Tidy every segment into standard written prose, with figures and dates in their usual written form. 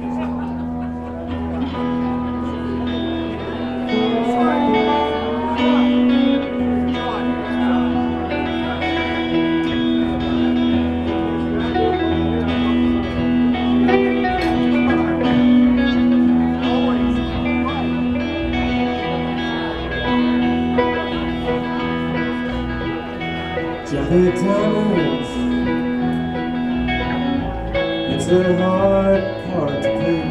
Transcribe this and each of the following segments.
Jacket diamonds, it's a hard part to play.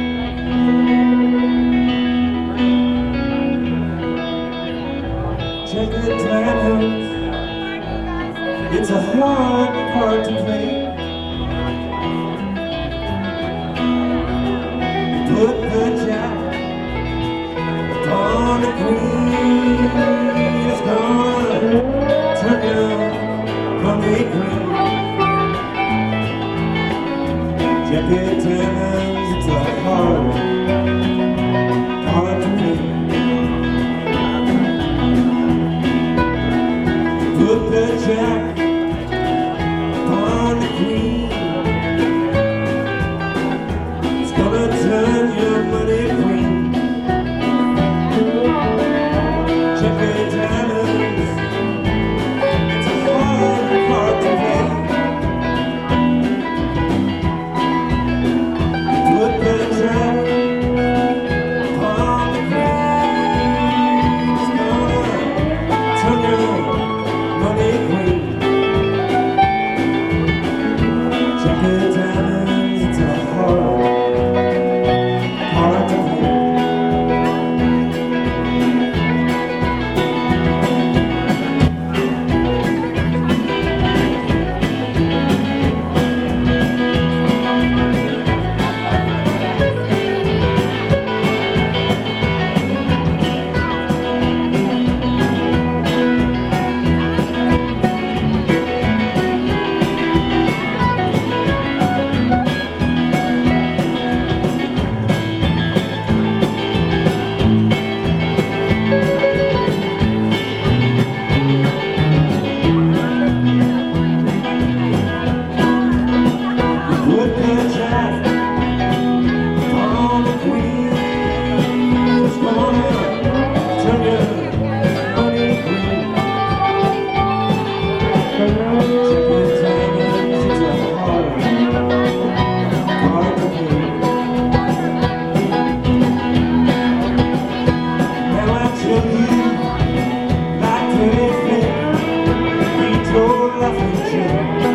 Jacket diamonds, it's a hard part to play. Put the jack on the queen, it's gonna turn you money green. Jacket diamonds, it's a hard to play. Put the jack on the queen, it's gonna turn your money green. Jacket diamonds, it's a hard to play. Put the jack on the queen, it's gonna turn your money green. Jacket diamonds, it's a hard to play. Put the jack on the queen, it's gonna turn your money green. Jacket diamonds, it's a hard to play. Now I tell you, like anything, he told laughing Joe.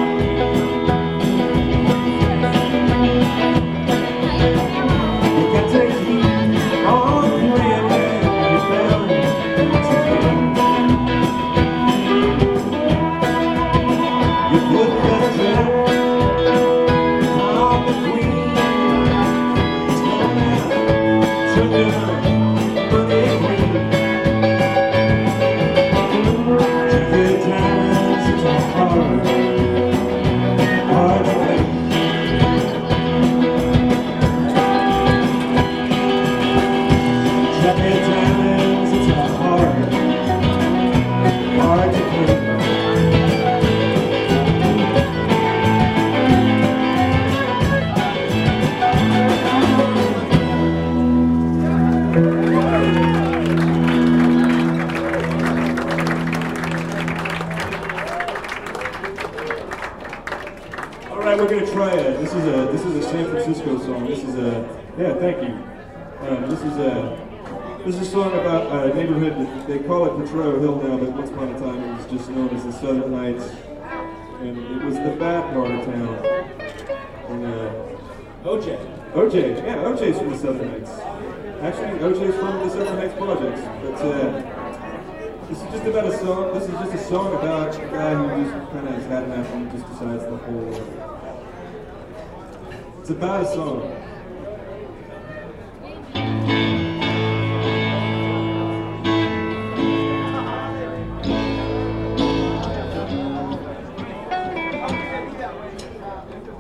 Alright, we're gonna try it. This is a San Francisco song. This is a thank you. This is a song about a neighborhood that they call it Potrero Hill now, but once upon a time it was just known as the Southern Heights, and it was the bad part of town. And OJ, yeah, OJ's from the Southern Heights. Actually, OJ's from the Southern Heights Projects, but this is just about a song. This is just a song about a guy who just kind of has had enough and just decides the whole. It's about a song.